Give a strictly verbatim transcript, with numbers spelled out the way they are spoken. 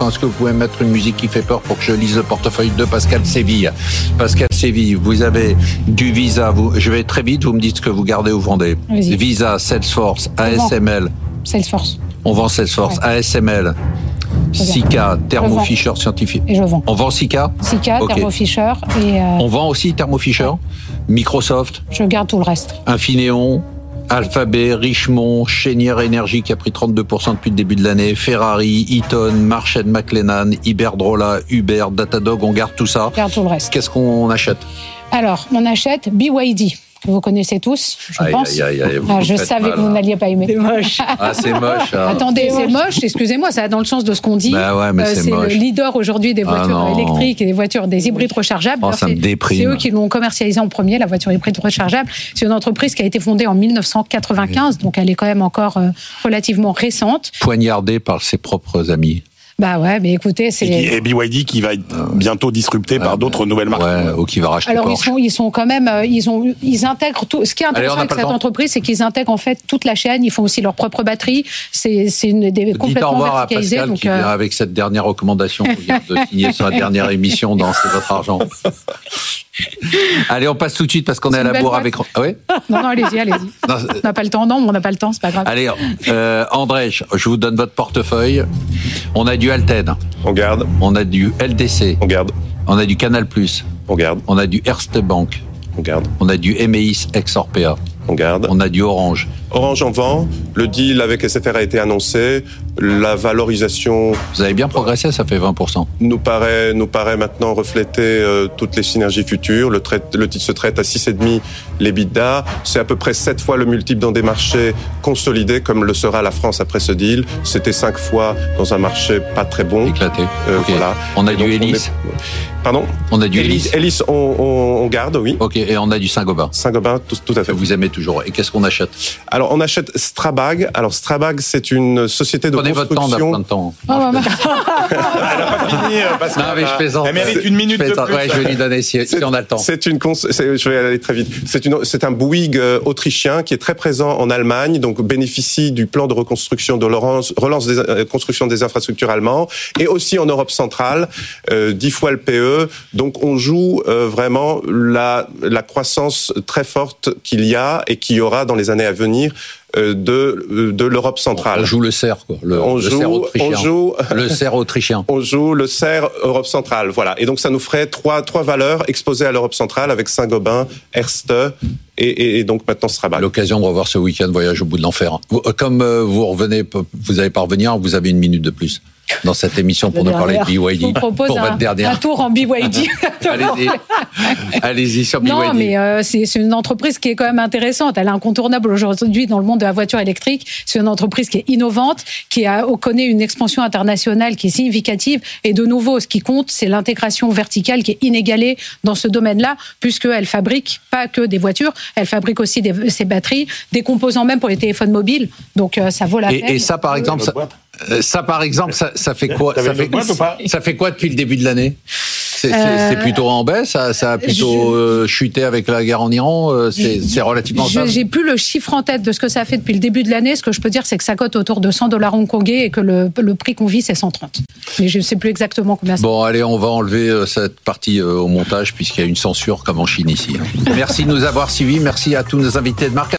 l'instant. Est-ce que vous pouvez mettre une musique qui fait peur pour que je lise le portefeuille de Pascal Séville? Pascal Séville, vous avez du Visa. Vous, je vais très vite, vous me dites ce que vous gardez ou vendez. Vas-y. Visa, Salesforce, A S M L. Salesforce. On vend Salesforce, ouais. A S M L. Sika, Thermo Fisher Scientific. Et je vends. On vend Sika Sika, okay. Thermo Fisher et... Euh... On vend aussi Thermo Fisher, ouais. Microsoft. Je garde tout le reste. Infineon, Alphabet, Richemont, Cheniere Energy qui a pris trente-deux pour cent depuis le début de l'année, Ferrari, Eaton, Marsh and McLennan, Iberdrola, Uber, Datadog, on garde tout ça. Je garde tout le reste. Qu'est-ce qu'on achète? Alors, on achète B Y D. Que vous connaissez tous, je aïe, pense. Aïe, aïe, aïe, ah, je savais mal, que vous n'alliez pas aimer. C'est moche. Ah, c'est moche. Hein. Attendez, c'est, c'est moche. moche. Excusez-moi, ça va dans le sens de ce qu'on dit. Bah ouais, mais euh, c'est, c'est moche. le leader aujourd'hui des voitures ah électriques et des voitures, des hybrides rechargeables. Oh, ça c'est, me déprime. C'est eux qui l'ont commercialisé en premier, la voiture hybride rechargeable. C'est une entreprise qui a été fondée en dix-neuf cent quatre-vingt-quinze, oui. Donc elle est quand même encore euh, relativement récente. Poignardée par ses propres amis. Bah ouais, mais écoutez, c'est... Et B Y D qui va être bientôt disrupté ah, par d'autres nouvelles marques. Ouais, ou qui va racheter Alors Porsche. ils sont, ils sont quand même, ils ont, ils intègrent tout. Ce qui est intéressant Allez, avec cette entreprise, c'est qu'ils intègrent en fait toute la chaîne. Ils font aussi leur propre batterie. C'est, c'est une des complètement Dites au revoir verticalisée. À Pascal donc qui euh... vient avec cette dernière recommandation qu'on vient de signer sur la dernière émission dans C'est votre argent. Allez, on passe tout de suite parce qu'on c'est est à la bourre avec. Ah ouais non, non, allez-y, allez-y. Non, on n'a pas le temps, non, on n'a pas le temps, c'est pas grave. Allez, euh, André, je vous donne votre portefeuille. On a du Alten. On garde. On a du L D C. On garde. On a du Canal Plus. On garde. On a du Erste Bank. On garde. On a du M E I S ex-Orpea. On garde. On a du Orange. Orange en vend. Le deal avec S F R a été annoncé. La valorisation... Vous avez bien progressé, ça fait vingt pour cent. Nous paraît, nous paraît maintenant refléter euh, toutes les synergies futures. Le, traite, le titre se traite à six virgule cinq l'EBITDA. C'est à peu près sept fois le multiple dans des marchés consolidés, comme le sera la France après ce deal. C'était cinq fois dans un marché pas très bon. Éclaté. Euh, okay. Voilà. On a et du Elis. Est... Pardon? On a du Elis. Elis, on, on, on garde, oui. Ok, et on a du Saint-Gobain. Saint-Gobain, tout, tout à fait. Vous aimez toujours. Et qu'est-ce qu'on achète? Alors, on achète Strabag. Alors, Strabag, c'est une société de Prenez construction... Prenez votre temps, on a plein de temps. Oh, Elle n'a pas fini, parce non, mais je plaisante. Elle mérite une minute de plus. Ouais, je vais lui donner si, si on a le temps. C'est une cons... c'est... Je vais aller très vite. C'est, une... c'est un Bouygues autrichien qui est très présent en Allemagne, donc bénéficie du plan de reconstruction de relance, relance des euh, construction des infrastructures allemands, et aussi en Europe centrale, euh, dix fois le P E. Donc, on joue euh, vraiment la, la croissance très forte qu'il y a et qu'il y aura dans les années à venir de, de l'Europe centrale. On joue le C E R, quoi. Le, on le joue, C E R autrichien. On joue, le C E R autrichien. On joue le C E R Europe centrale, voilà. Et donc, ça nous ferait trois, trois valeurs exposées à l'Europe centrale avec Saint-Gobain, Erste et, et, et donc maintenant Strabag. L'occasion de revoir ce week-end Voyage au bout de l'enfer. Comme vous revenez, vous allez pas revenir, vous avez une minute de plus dans cette émission pour nous parler de B Y D. Je vous propose pour un, votre dernière. un tour en B Y D. Allez-y. Allez-y sur B Y D. Non, mais euh, c'est, c'est une entreprise qui est quand même intéressante. Elle est incontournable aujourd'hui dans le monde de la voiture électrique. C'est une entreprise qui est innovante, qui a, connaît une expansion internationale qui est significative. Et de nouveau, ce qui compte, c'est l'intégration verticale qui est inégalée dans ce domaine-là, puisqu'elle fabrique pas que des voitures, elle fabrique aussi des, ses batteries, des composants même pour les téléphones mobiles. Donc euh, ça vaut la et, peine. Et ça, par exemple, ça, ça, par exemple, ça, ça fait quoi ça fait, ça fait quoi depuis le début de l'année? C'est, c'est, euh, c'est plutôt en baisse, ça, ça a plutôt je, euh, chuté avec la guerre en Iran, euh, c'est, c'est relativement je, J'ai plus le chiffre en tête de ce que ça a fait depuis le début de l'année. Ce que je peux dire, c'est que ça cote autour de cent dollars hongkongais et que le, le prix qu'on vit, c'est cent trente. Mais je ne sais plus exactement combien c'est. Bon, allez, on va enlever euh, cette partie euh, au montage puisqu'il y a une censure comme en Chine ici. Merci de nous avoir suivis. Merci à tous nos invités de marque.